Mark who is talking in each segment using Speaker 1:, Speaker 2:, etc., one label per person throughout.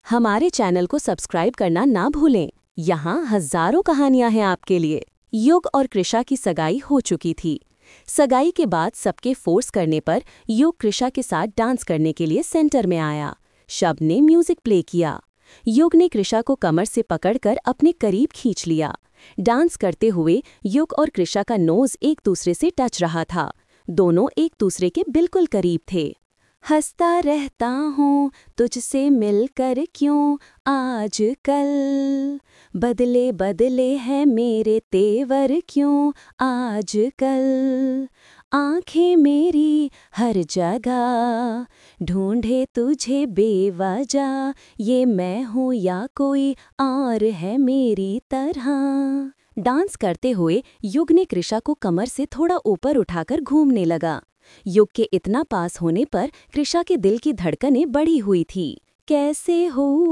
Speaker 1: हमारे चैनल को सब्सक्राइब करना ना भूलें। यहाँ हजारों कहानियां हैं आपके लिए। युग और कृषा की सगाई हो चुकी थी। सगाई के बाद सबके फोर्स करने पर युग कृषा के साथ डांस करने के लिए सेंटर में आया। शब्द ने म्यूजिक प्ले किया। युग ने कृषा को कमर से पकड़कर अपने करीब खींच लिया। डांस करते हुए युग और कृषा का नोज एक दूसरे से टच रहा था। दोनों एक दूसरे के बिल्कुल करीब थे। हंसता रहता हूँ तुझसे मिलकर क्यों आजकल, बदले बदले हैं मेरे तेवर क्यों आजकल, आंखें मेरी हर जगह ढूंढे तुझे बेवजह, ये मैं हूँ या कोई और है मेरी तरह। डांस करते हुए युग ने कृषा को कमर से थोड़ा ऊपर उठाकर घूमने लगा। युग के इतना पास होने पर कृषा के दिल की धड़कनें बढ़ी हुई थी। कैसे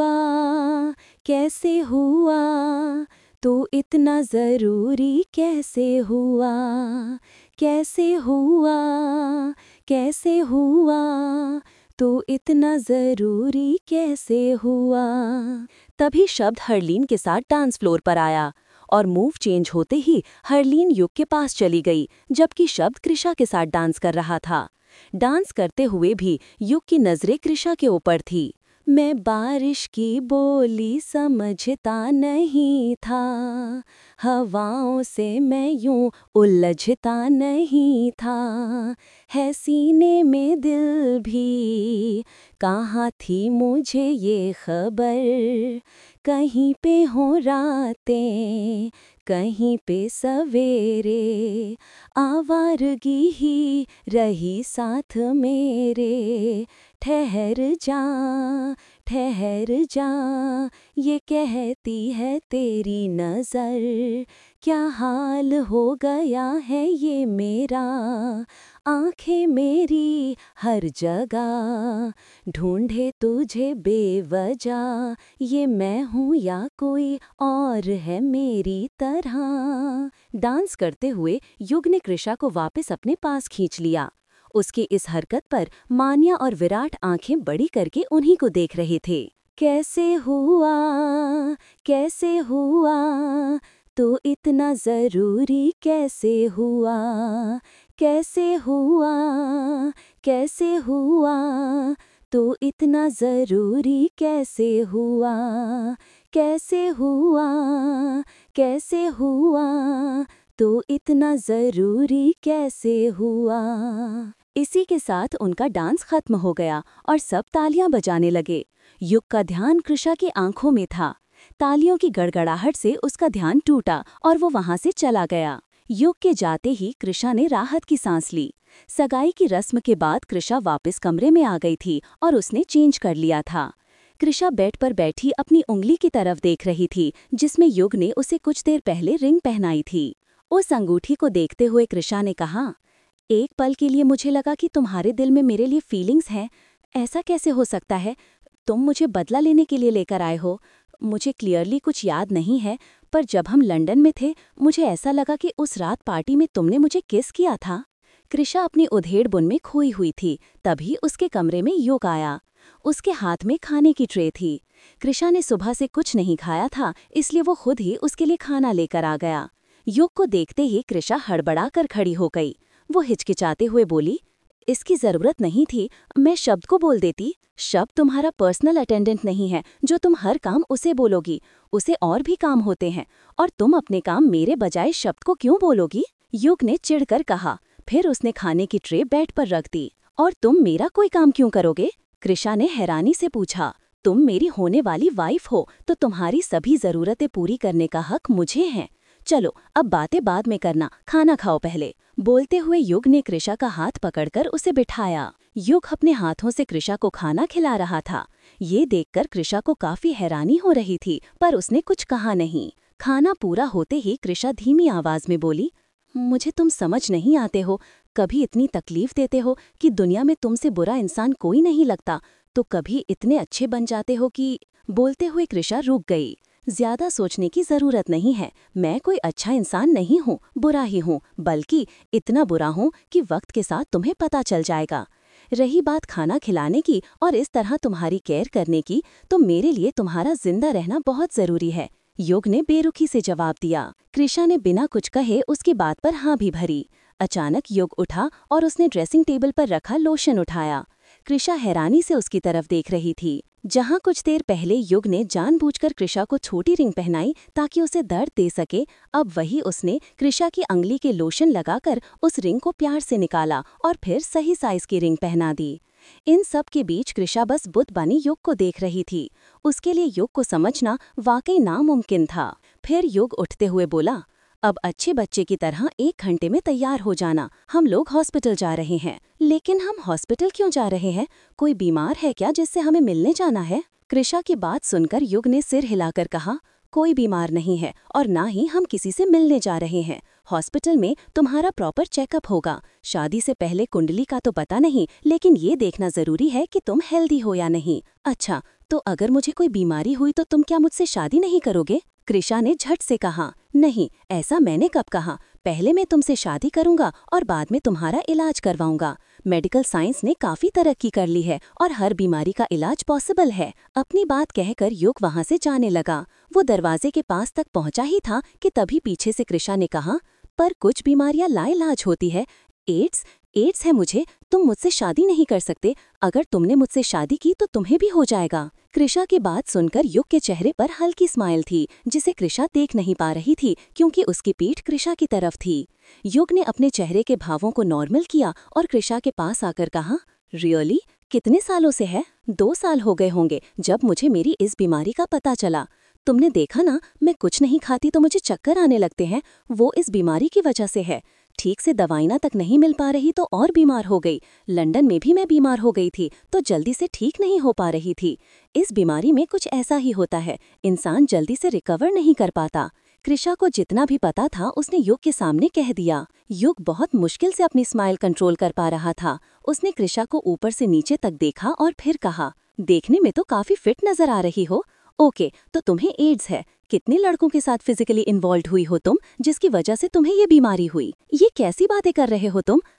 Speaker 1: हुआ तो इतना ज़रूरी कैसे हुआ, कैसे हुआ तो इतना ज़रूरी कैसे हुआ। तभी शब्द हरलीन के साथ डांस फ्लोर पर आया और मूव चेंज होते ही हरलीन युग के पास चली गई, जबकि शब्द कृषा के साथ डांस कर रहा था। डांस करते हुए भी युग की नज़रें कृषा के ऊपर थी। मैं बारिश की बोली समझता नहीं था, हवाओं से मैं यूं उलझता नहीं था, है सीने में दिल भी कहाँ थी मुझे ये खबर, कहीं पे हो रातें कहीं पे सवेरे, आवारगी ही रही साथ मेरे, ठहर जा ये कहती है तेरी नज़र, क्या हाल हो गया है ये मेरा, आंखें मेरी हर जगह ढूंढे तुझे बेवजह, ये मैं हूँ या कोई और है मेरी तरह। डांस करते हुए युग ने कृषा को वापस अपने पास खींच लिया। उसकी इस हरकत पर मान्या और विराट आंखें बड़ी करके उन्हीं को देख रहे थे। कैसे हुआ तो इतना ज़रूरी कैसे हुआ, कैसे हुआ तो इतना ज़रूरी कैसे हुआ, कैसे हुआ तो इतना ज़रूरी कैसे हुआ। इसी के साथ उनका डांस खत्म हो गया और सब तालियां बजाने लगे। युग का ध्यान कृषा की आंखों में था। तालियों की गड़गड़ाहट से उसका ध्यान टूटा और वो वहां से चला गया। युग के जाते ही कृषा ने राहत की सांस ली। सगाई की रस्म के बाद कृषा वापस कमरे में आ गई थी और उसने चेंज कर लिया था। कृषा बेड पर बैठी अपनी उंगली की तरफ देख रही थी, जिसमें युग ने उसे कुछ देर पहले रिंग पहनाई थी। उस अंगूठी को देखते हुए कृषा ने कहा, एक पल के लिए मुझे लगा कि तुम्हारे दिल में मेरे लिए फीलिंग्स हैं। ऐसा कैसे हो सकता है? तुम मुझे बदला लेने के लिए लेकर आए हो। मुझे क्लियरली कुछ याद नहीं है, पर जब हम लंदन में थे मुझे ऐसा लगा कि उस रात पार्टी में तुमने मुझे किस किया था। कृषा अपनी उधेड़-बुन में खोई हुई थी। तभी उसके कमरे में युग आया। उसके हाथ में खाने की ट्रे थी। कृषा ने सुबह से कुछ नहीं खाया था, इसलिए वो खुद ही उसके लिए खाना लेकर आ गया। युग को देखते ही कृषा हड़बड़ा कर खड़ी हो गई। वो हिचकिचाते हुए बोली, इसकी ज़रूरत नहीं थी, मैं शब्द को बोल देती। शब्द तुम्हारा पर्सनल अटेंडेंट नहीं है जो तुम हर काम उसे बोलोगी। उसे और भी काम होते हैं और तुम अपने काम मेरे बजाय शब्द को क्यों बोलोगी? युग ने चिढ़कर कहा। फिर उसने खाने की ट्रे बेड पर रख दी। और तुम मेरा कोई काम क्यों करोगे? कृषा ने हैरानी से पूछा। तुम मेरी होने वाली वाइफ हो तो तुम्हारी सभी ज़रूरतें पूरी करने का हक मुझे है। चलो अब बातें बाद में करना, खाना खाओ पहले। बोलते हुए युग ने कृषा का हाथ पकड़कर उसे बिठाया। युग अपने हाथों से कृषा को खाना खिला रहा था। ये देखकर कृषा को काफी हैरानी हो रही थी, पर उसने कुछ कहा नहीं। खाना पूरा होते ही कृषा धीमी आवाज में बोली, मुझे तुम समझ नहीं आते हो। कभी इतनी तकलीफ देते हो कि दुनिया में तुमसे बुरा इंसान कोई नहीं लगता, तो कभी इतने अच्छे बन जाते हो कि। बोलते हुए कृषा रुक गई। ज्यादा सोचने की जरूरत नहीं है। मैं कोई अच्छा इंसान नहीं हूँ, बुरा ही हूँ, बल्कि इतना बुरा हूँ कि वक्त के साथ तुम्हें पता चल जाएगा। रही बात खाना खिलाने की और इस तरह तुम्हारी केयर करने की, तो मेरे लिए तुम्हारा जिंदा रहना बहुत जरूरी है, युग ने बेरुखी से जवाब दिया। कृषा ने बिना कुछ कहे उसकी बात पर हाँ भी भरी। अचानक युग उठा और उसने ड्रेसिंग टेबल पर रखा लोशन उठाया। कृषा हैरानी से उसकी तरफ देख रही थी। जहां कुछ देर पहले युग ने जानबूझकर कृषा को छोटी रिंग पहनाई ताकि उसे दर्द दे सके, अब वही उसने कृषा की अंगुली के लोशन लगाकर उस रिंग को प्यार से निकाला और फिर सही साइज की रिंग पहना दी। इन सब के बीच कृषा बस बुत बनी युग को देख रही थी। उसके लिए युग को समझना वाकई नामुमकिन था। फिर युग उठते हुए बोला, अब अच्छे बच्चे की तरह 1 घंटे में तैयार हो जाना, हम लोग हॉस्पिटल जा रहे हैं। लेकिन हम हॉस्पिटल क्यों जा रहे हैं? कोई बीमार है क्या जिससे हमें मिलने जाना है? कृषा की बात सुनकर युग ने सिर हिलाकर कहा, कोई बीमार नहीं है और ना ही हम किसी से मिलने जा रहे हैं। हॉस्पिटल में तुम्हारा प्रॉपर चेकअप होगा। शादी से पहले कुंडली का तो पता नहीं, लेकिन ये देखना जरूरी है कि तुम हेल्दी हो या नहीं। अच्छा, तो अगर मुझे कोई बीमारी हुई तो तुम क्या मुझसे शादी नहीं करोगे? कृषा ने झट से कहा, नहीं, ऐसा मैंने कब कहा। पहले मैं तुमसे शादी करूंगा और बाद में तुम्हारा इलाज करवाऊंगा। मेडिकल साइंस ने काफी तरक्की कर ली है और हर बीमारी का इलाज पॉसिबल है। अपनी बात कहकर युग वहां से जाने लगा। वो दरवाजे के पास तक पहुंचा ही था कि तभी पीछे से कृषा ने कहा, पर कुछ बीमारियां लाइलाज होती है। एड्स है मुझे, तुम मुझसे शादी नहीं कर सकते। अगर तुमने मुझसे शादी की तो तुम्हें भी हो जाएगा। कृषा की बात सुनकर युग के चेहरे पर हल्की स्माइल थी, जिसे कृषा देख नहीं पा रही थी क्योंकि उसकी पीठ कृषा की तरफ थी। युग ने अपने चेहरे के भावों को नॉर्मल किया और कृषा के पास आकर कहा, रियली? कितने सालों से है? 2 साल हो गए होंगे जब मुझे मेरी इस बीमारी का पता चला। तुमने देखा ना, मैं कुछ नहीं खाती तो मुझे चक्कर आने लगते हैं। वो इस बीमारी की वजह से है। ठीक से दवाइयाँ तक नहीं मिल पा रही तो और बीमार हो गई। लंदन में भी मैं बीमार हो गई थी तो जल्दी से ठीक नहीं हो पा रही थी। इस बीमारी में कुछ ऐसा ही होता है, इंसान जल्दी से रिकवर नहीं कर पाता। कृषा को जितना भी पता था उसने युग के सामने कह दिया। युग बहुत मुश्किल से अपनी स्माइल कंट्रोल कर पा रहा था। उसने कृषा को ऊपर से नीचे तक देखा और फिर कहा, देखने में तो काफी फिट नजर आ रही हो। ओके, तो तुम्हें एड्स है। कितने लड़कों के साथ फिजिकली इन्वॉल्व हुई हो तुम, जिसकी वजह से तुम्हें ये बीमारी हुई? ये कैसी बातें कर रहे हो तुम?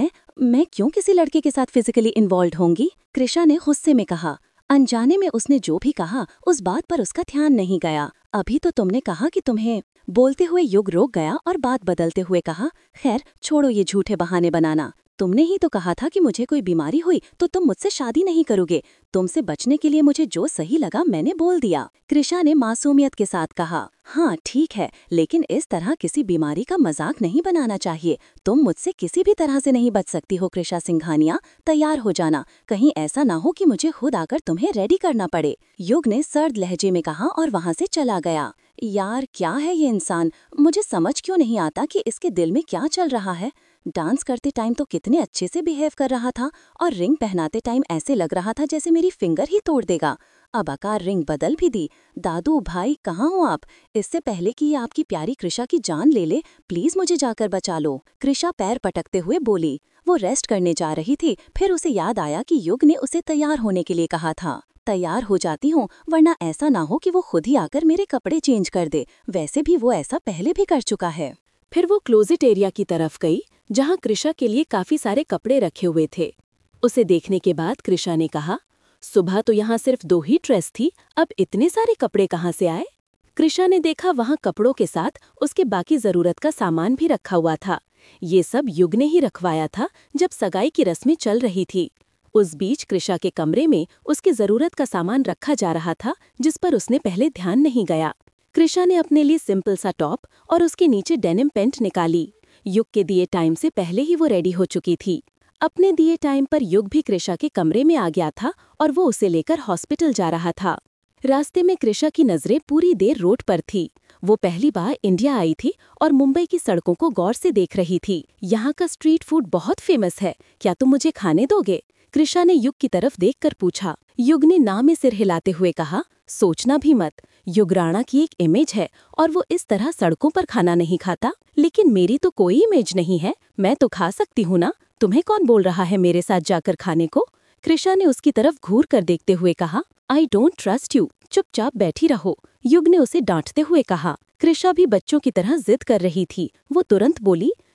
Speaker 1: मैं क्यों किसी लड़के के साथ फिजिकली इन्वॉल्व होंगी? कृषा ने गुस्से में कहा। अनजाने में उसने जो भी कहा उस बात पर उसका ध्यान नहीं गया। अभी तो तुमने कहा कि तुम्हें। बोलते हुए युग रोक गया और बात बदलते हुए कहा, खैर छोड़ो ये झूठे बहाने बनाना। तुमने ही तो कहा था कि मुझे कोई बीमारी हुई तो तुम मुझसे शादी नहीं करोगे। तुमसे बचने के लिए मुझे जो सही लगा मैंने बोल दिया। कृषा ने मासूमियत के साथ कहा, हाँ ठीक है, लेकिन इस तरह किसी बीमारी का मजाक नहीं बनाना चाहिए। तुम मुझसे किसी भी तरह से नहीं बच सकती हो कृषा सिंघानिया। तैयार हो जाना, कहीं ऐसा ना हो कि मुझे खुद आकर तुम्हें रेडी करना पड़े। युग ने सर्द लहजे में कहा और वहां से चला गया। यार क्या है ये इंसान, मुझे समझ क्यों नहीं आता कि इसके दिल में क्या चल रहा है। डांस करते टाइम तो कितने अच्छे से बिहेव कर रहा था और रिंग पहनाते टाइम ऐसे लग रहा था जैसे मेरी फिंगर ही तोड़ देगा। अब आकार रिंग बदल भी दी। दादू भाई कहाँ हो आप? इससे पहले कि ये आपकी प्यारी कृषा की जान ले ले, प्लीज मुझे जाकर बचा लो। कृषा पैर पटकते हुए बोली। वो रेस्ट करने जा रही थी, फिर उसे याद आया कि युग ने उसे तैयार होने के लिए कहा था। तैयार हो जाती हूँ, वरना ऐसा ना हो कि वो खुद ही आकर मेरे कपड़े चेंज कर दे। वैसे भी वो ऐसा पहले भी कर चुका है।
Speaker 2: फिर वो क्लोजेट एरिया की तरफ गई जहां कृषा के लिए काफी सारे कपड़े रखे हुए थे। उसे देखने के बाद कृषा ने कहा, सुबह तो यहाँ सिर्फ 2 ही ड्रेस थी, अब इतने सारे कपड़े कहाँ से आए? कृषा ने देखा वहाँ कपड़ों के साथ उसके बाकी जरूरत का सामान भी रखा हुआ था। ये सब युग ने ही रखवाया था जब सगाई की रस्में चल रही थी। उस बीच कृषा के कमरे में उसकी जरूरत का सामान रखा जा रहा था जिस पर उसने पहले ध्यान नहीं गया। कृषा ने अपने लिए सिंपल सा टॉप और उसके नीचे डेनिम पैंट निकाली। युग के दिए टाइम से पहले ही वो रेडी हो चुकी थी। अपने दिए टाइम पर युग भी कृषा के कमरे में आ गया था और वो उसे लेकर हॉस्पिटल जा रहा था। रास्ते में कृषा की नजरें पूरी देर रोड पर थी। वो पहली बार इंडिया आई थी और मुंबई की सड़कों को गौर से देख रही थी। यहाँ का स्ट्रीट फूड बहुत फेमस है, क्या तुम मुझे खाने दोगे? कृषा ने युग की तरफ देखकर पूछा। युग ने ना में सिर हिलाते हुए कहा, सोचना भी मत। युगराणा की एक इमेज है और वो इस तरह सड़कों पर खाना नहीं खाता। लेकिन मेरी तो कोई इमेज नहीं है, मैं तो खा सकती हूँ ना। तुम्हें कौन बोल रहा है मेरे साथ जाकर खाने को? कृषा ने उसकी तरफ घूर कर देखते हुए कहा, आई डोंट ट्रस्ट यू, चुपचाप बैठी रहो। युग ने उसे डांटते हुए कहा। कृषा भी बच्चों की तरह जिद कर रही थी। वो तुरंत बोली,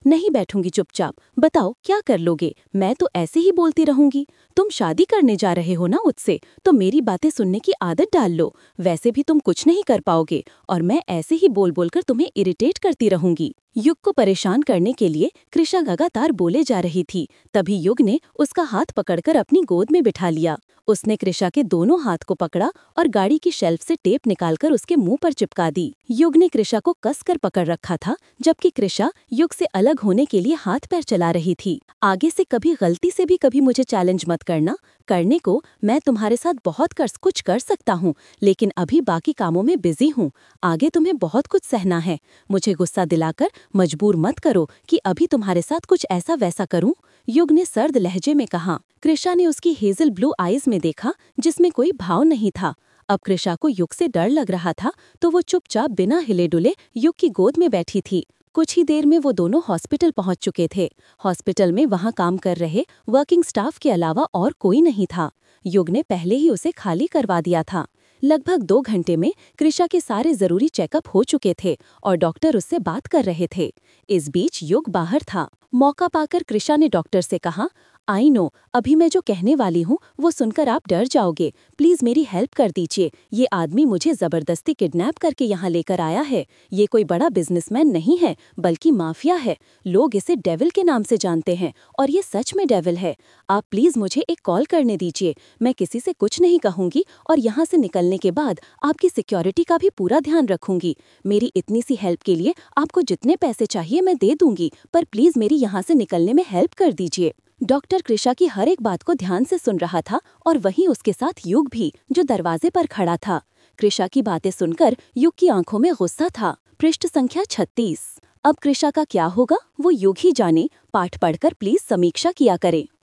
Speaker 2: नहीं बैठूंगी चुपचाप। बताओ क्या कर लोगे? मैं तो ऐसे ही बोलती रहूंगी। तुम शादी करने जा रहे हो ना मुझसे, तो मेरी बातें सुनने की आदत डाल लो। वैसे भी तुम कुछ नहीं कर पाओगे और मैं ऐसे ही बोल बोलकर तुम्हें इरिटेट करती रहूंगी। युग को परेशान करने के लिए कृषा लगातार बोले जा रही थी। तभी युग ने उसका हाथ पकड़कर अपनी गोद में बिठा लिया। उसने कृषा के दोनों हाथ को पकड़ा और गाड़ी की शेल्फ से टेप निकालकर उसके मुंह पर चिपका दी। युग ने कृषा को कसकर पकड़ रखा था, जबकि कृषा युग से अलग होने के लिए हाथ पैर चला रही थी। आगे से कभी गलती से भी कभी मुझे चैलेंज मत करना। करने को मैं तुम्हारे साथ बहुत कुछ कर सकता हूँ, लेकिन अभी बाकी कामों में बिजी हूँ। आगे तुम्हें बहुत कुछ सहना है। मुझे गुस्सा दिलाकर मजबूर मत करो कि अभी तुम्हारे साथ कुछ ऐसा वैसा करूं। युग ने सर्द लहजे में कहा। कृषा ने उसकी हेजल ब्लू आईज में देखा, जिसमें कोई भाव नहीं था। अब कृषा को युग से डर लग रहा था, तो वो चुपचाप बिना हिले डुले युग की गोद में बैठी थी। कुछ ही देर में वो दोनों हॉस्पिटल पहुंच चुके थे। हॉस्पिटल में वहां काम कर रहे वर्किंग स्टाफ के अलावा और कोई नहीं था। युग ने पहले ही उसे खाली करवा दिया था। लगभग 2 घंटे में कृषा के सारे जरूरी चेकअप हो चुके थे और डॉक्टर उससे बात कर रहे थे। इस बीच युग बाहर था। मौका पाकर कृषा ने डॉक्टर से कहा, आई नो, अभी मैं जो कहने वाली हूँ वो सुनकर आप डर जाओगे। प्लीज मेरी हेल्प कर दीजिए। ये आदमी मुझे जबरदस्ती किडनैप करके यहाँ लेकर आया है। ये कोई बड़ा बिजनेसमैन नहीं है, बल्कि माफिया है। लोग इसे डेविल के नाम से जानते हैं और ये सच में डेविल है। आप प्लीज मुझे एक कॉल करने दीजिए। मैं किसी से कुछ नहीं कहूंगी और यहाँ से निकलने के बाद आपकी सिक्योरिटी का भी पूरा ध्यान रखूंगी। मेरी इतनी सी हेल्प के लिए आपको जितने पैसे चाहिए मैं दे दूंगी, पर प्लीज मेरी यहाँ से निकलने में हेल्प कर दीजिए। डॉक्टर कृषा की हर एक बात को ध्यान से सुन रहा था और वहीं उसके साथ युग भी, जो दरवाजे पर खड़ा था। कृषा की बातें सुनकर युग की आंखों में गुस्सा था। पृष्ठ संख्या 36। अब कृषा का क्या होगा वो युग ही जाने। पाठ पढ़कर प्लीज समीक्षा किया करें।